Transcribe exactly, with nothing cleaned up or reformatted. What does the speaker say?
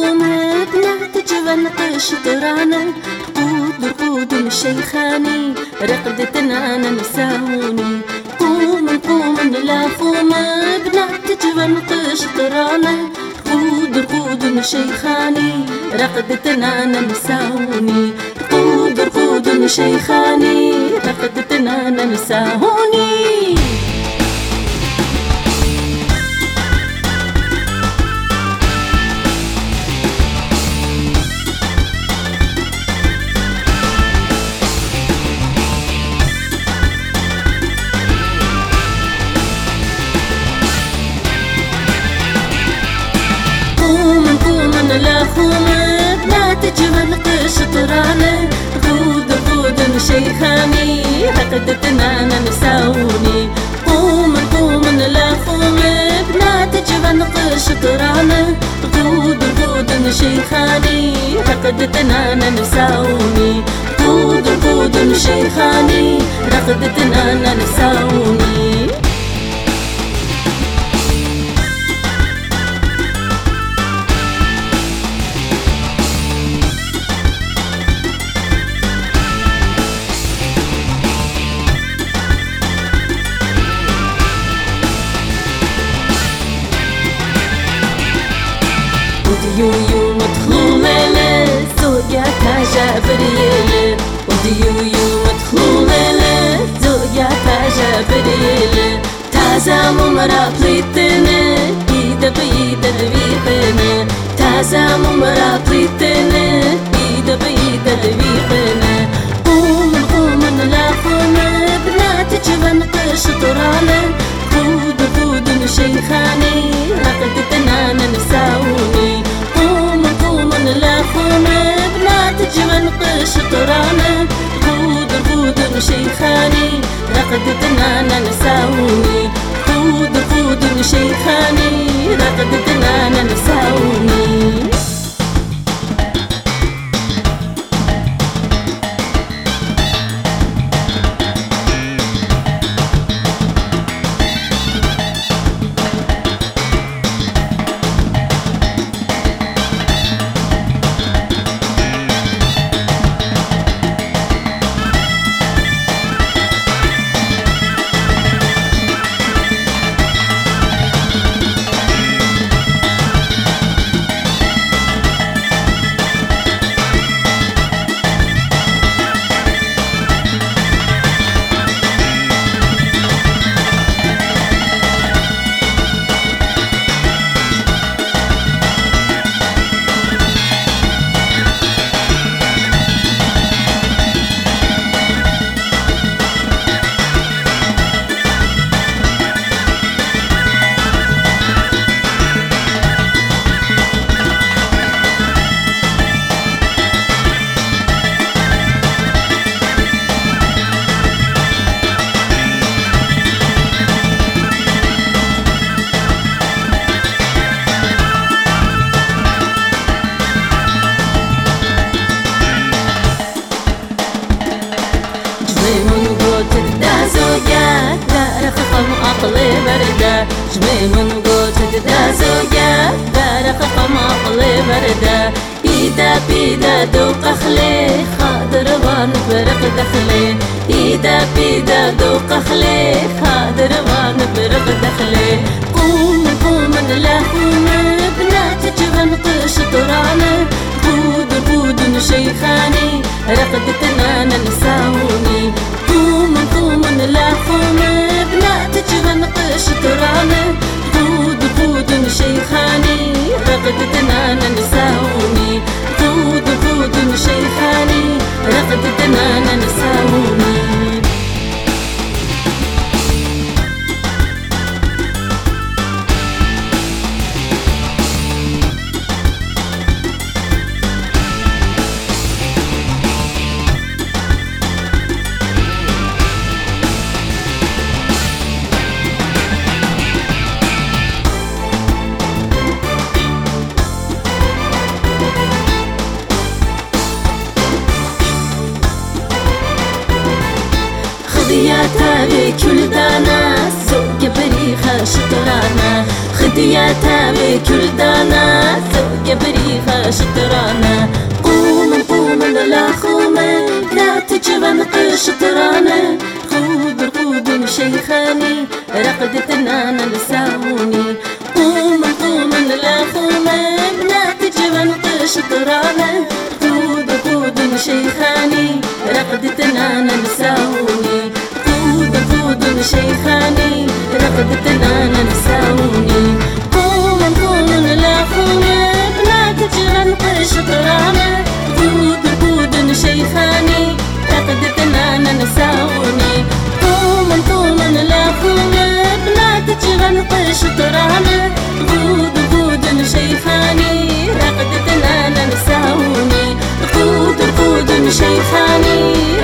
خومه بنات جوان قشطرانه قود رقود شيخاني رقدتنا أنا نساوني قوم قوم لا خومه بنات جوان قشطرانه قود رقود شيخاني رقدتنا أنا نساوني قود رقود شيخاني رقدتنا أنا نساوني لا خومه بنات جوان قشطرانه غود غود شيخاني رقدتنا أنا نساوني قوم قوم لا خومه بنات جوان قشطرانه غود غود شيخاني رقدتنا أنا نساوني غود غود شيخاني رقدتنا أنا نساوني وديو مدخومة لزوجة تاجة بريلة وديو مدخومة لزوجة تاجة بريلة تازا ممرا بليتنا إيدا بإيدا بيقنا تازا ممرا بليتنا إيدا بإيدا بيقنا قوم قوم لا خومة بنات جوان قشطرانة خود خود شيخاني رقدتنا أنا نساوني لا خومه بنات جوان قشطرانه خود خود شيخاني رقدتنا أنا نساوني خود خود شيخاني رقدتنا أنا نساوني عقلي بردة جميل من قوت تدازويا دار خفم عقلي بردة إيدا بيدا دوق أخلي خاطر وان برق دخلي إيدا بيدا دوق أخلي خاطر وان برق دخلي قوم قوم لا قوم بنات جوان قشطرانة بود بود شيخاني رقدتنا أنا نساوني قوم قوم لا قوم بنات جوان قشطرانة بود بود شيخاني رقدتنا أنا نساوني بود بود شيخاني رقدتنا أنا نساوني يا تاري كل دانا سوق بري بريخة شطرانة خدياتها بكل دانا ثوق بريخة شطرانة قوم قوم لا خومة لا تجبن شطرانة خود رقود شيخاني رقدتنا نلساوني قوم قوم لا خومة لا تجبن شطرانة خود رقود شيخاني رقدتنا نلساوني خود رقود شيخاني رقدتنا نلساوني قوم قوم لا خومة لا تجبن شطرانة خود رقود شيخاني رقدتنا ننساوني قوم قوم لا خومة بلا تجغن شطرانة غود غود شيخاني رقدتنا ننساوني غود غود شيخاني